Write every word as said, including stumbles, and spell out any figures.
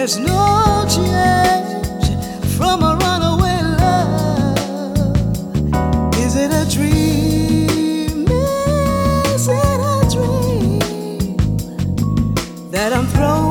There's no change from a runaway love. Is it a dream? Is it a dream that I'm throwing